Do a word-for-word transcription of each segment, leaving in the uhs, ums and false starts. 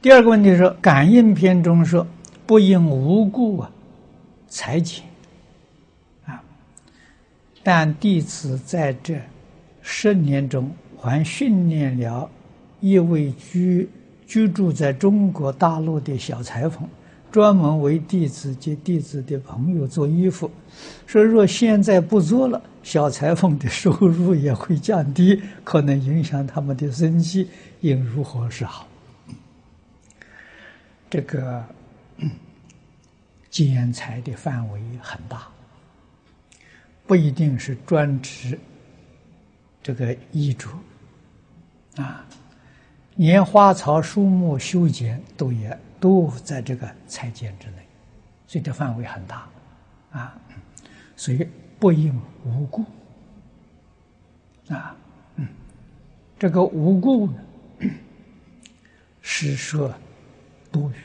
第二个问题是，感应篇中说不因无故啊裁剪啊，但弟子在这十年中还训练了一位居居住在中国大陆的小裁缝，专门为弟子及弟子的朋友做衣服。说若现在不做了，小裁缝的收入也会降低，可能影响他们的生计，应如何是好？这个剪裁的范围很大，不一定是专指这个衣着啊，连花草树木修剪都也都在这个裁剪之内，所以这范围很大啊，所以不应无故啊，嗯，这个无故呢是说多余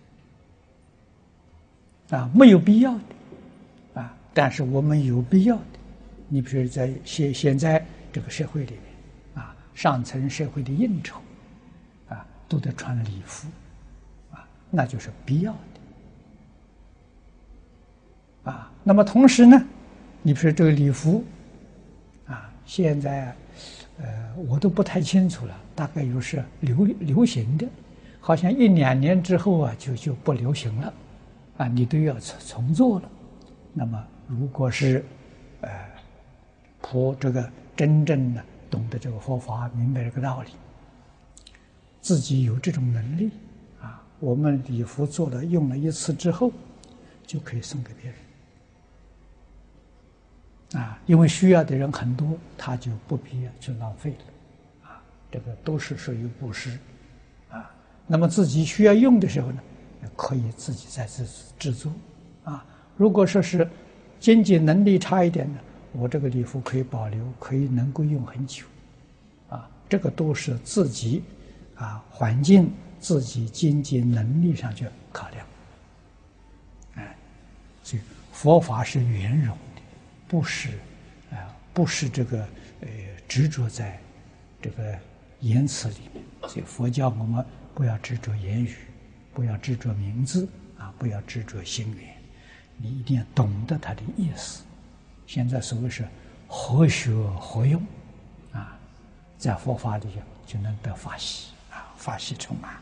的啊，没有必要的啊，但是我们有必要的。你比如在现现在这个社会里面啊，上层社会的应酬啊，都得穿礼服啊，那就是必要的啊。那么同时呢，你比如这个礼服啊，现在呃我都不太清楚了，大概又是流流行的，好像一两年之后啊就就不流行了啊，你都要重重做了。那么如果是呃普这个真正的懂得这个佛法，明白这个道理，自己有这种能力啊，我们礼服做了用了一次之后，就可以送给别人啊，因为需要的人很多，他就不必要去浪费了啊，这个都是属于布施啊。那么自己需要用的时候呢，可以自己再制制作啊。如果说是经济能力差一点的，我这个礼服可以保留，可以能够用很久啊。这个都是自己啊环境、自己经济能力上去考量。哎，所以佛法是圆融的，不是啊，不是这个呃执着在这个言辞里面。所以佛教我们不要执着言语，不要执着名字啊，不要执着心缘，你一定要懂得它的意思。现在所谓是合学合用啊，在佛法里就能得法喜啊，法喜充满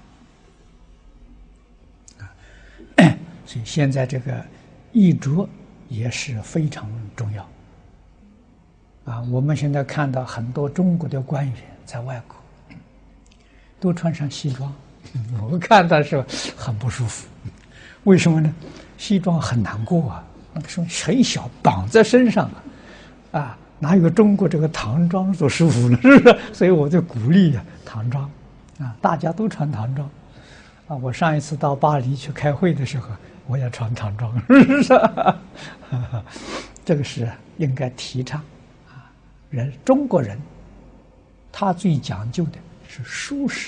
啊。所以现在这个衣着也是非常重要啊。我们现在看到很多中国的官员在外国都穿上西装，我看到是很不舒服。为什么呢？西装很难过啊，那个说很小，绑在身上啊，啊，哪有中国这个唐装所舒服呢？是不是？所以我就鼓励啊，唐装啊，大家都穿唐装啊。我上一次到巴黎去开会的时候，我也穿唐装，是不是？这个是应该提倡啊。人中国人，他最讲究的是舒适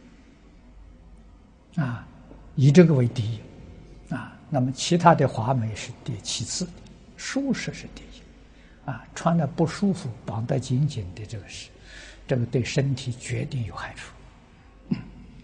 啊，以这个为第一啊。那么其他的华美是第其次的，舒适是第一啊。穿的不舒服，绑得紧紧的，这个是这个对身体决定有害处。